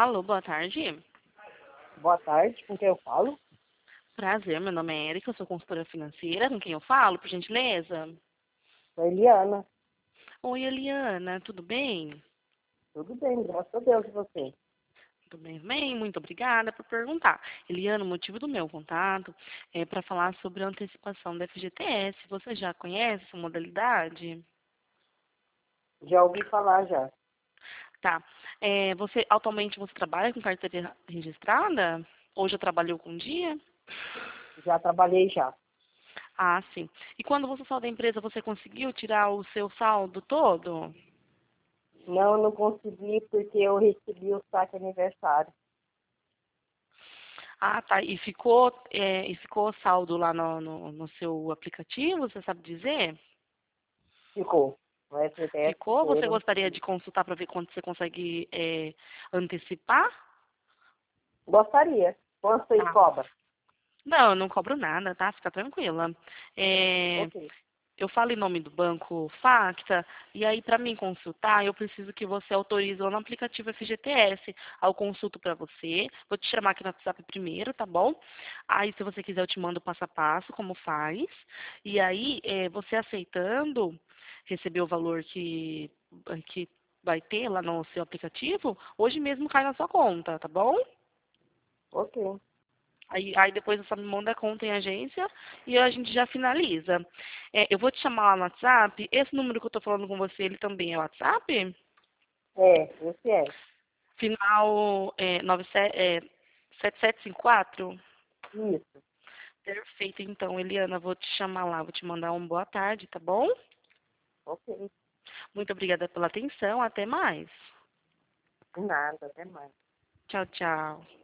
Alô, boa tarde. Boa tarde, com quem eu falo? Prazer, meu nome é Erika, eu sou consultora financeira. Com quem eu falo, por gentileza? Sou Eliana. Oi, Eliana, tudo bem? Tudo bem, graças a Deus, e você? Tudo bem também? Muito obrigada por perguntar. Eliana, o motivo do meu contato é para falar sobre a antecipação da FGTS. Você já conhece essa modalidade? Já ouvi falar já. Tá. Atualmente você trabalha com carteira registrada? Ou já trabalhou com dia? Já trabalhei já. Ah, sim. E quando você saiu da empresa, você conseguiu tirar o seu saldo todo? Não, eu não consegui porque eu recebi o saque aniversário. Ah, tá. E ficou saldo lá no seu aplicativo, você sabe dizer? Ficou. O FGTS Ficou? ficou, eu Você não gostaria recebi. de consultar para ver quanto você consegue antecipar? Gostaria. Quanto você Tá. cobra? Não, eu não cobro nada, tá? Fica tranquila. É, Ok. eu falo em nome do banco Facta, e aí para mim consultar, eu preciso que você autorize lá no aplicativo FGTS. Aí eu consulto para você, vou te chamar aqui no WhatsApp primeiro, tá bom? Aí se você quiser eu te mando passo a passo como faz. E aí você aceitando receber o valor que vai ter lá no seu aplicativo, hoje mesmo cai na sua conta, tá bom? Ok. Aí depois você me manda a conta em agência e a gente já finaliza. Eu vou te chamar lá no WhatsApp. Esse número que eu tô falando com você, ele também é WhatsApp? Esse é. Final 7754? Isso. Perfeito, então, Eliana, vou te chamar lá, vou te mandar um boa tarde, tá bom? Ok. Muito obrigada pela atenção, até mais. De nada, até mais. Tchau, tchau.